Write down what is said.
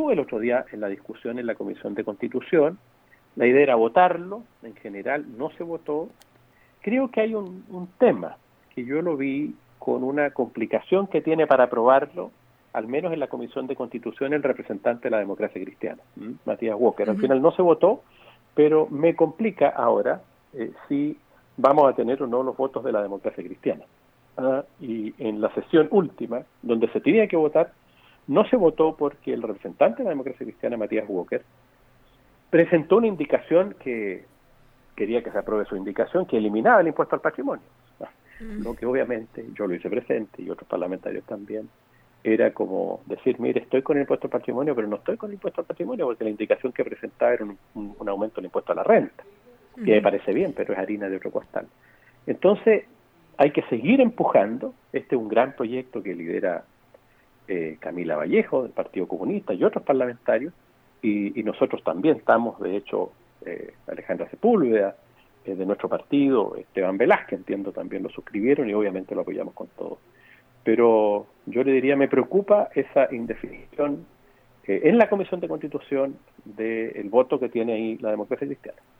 estuve el otro día en la discusión en la Comisión de Constitución. La idea era votarlo, en general no se votó. Creo que hay un tema que yo lo vi con una complicación que tiene para aprobarlo, al menos en la Comisión de Constitución, el representante de la democracia cristiana, Matías Walker. Al final no se votó, pero me complica ahora si vamos a tener o no los votos de la democracia cristiana. Y en la sesión última, donde se tenía que votar, no se votó porque el representante de la democracia cristiana, Matías Walker, presentó una indicación que quería que se apruebe su indicación, que eliminaba el impuesto al patrimonio. Lo que obviamente yo lo hice presente y otros parlamentarios también, era como decir, mire, estoy con el impuesto al patrimonio, pero no estoy con el impuesto al patrimonio porque la indicación que presentaba era un aumento del impuesto a la renta, que me parece bien, pero es harina de otro costal. Entonces, hay que seguir empujando. Este es un gran proyecto que lidera Camila Vallejo, del Partido Comunista, y otros parlamentarios, y nosotros también estamos, de hecho, Alejandra Sepúlveda, de nuestro partido, Esteban Velázquez, entiendo, también lo suscribieron y obviamente lo apoyamos con todo. Pero yo le diría, me preocupa esa indefinición en la Comisión de Constitución del voto que tiene ahí la democracia cristiana.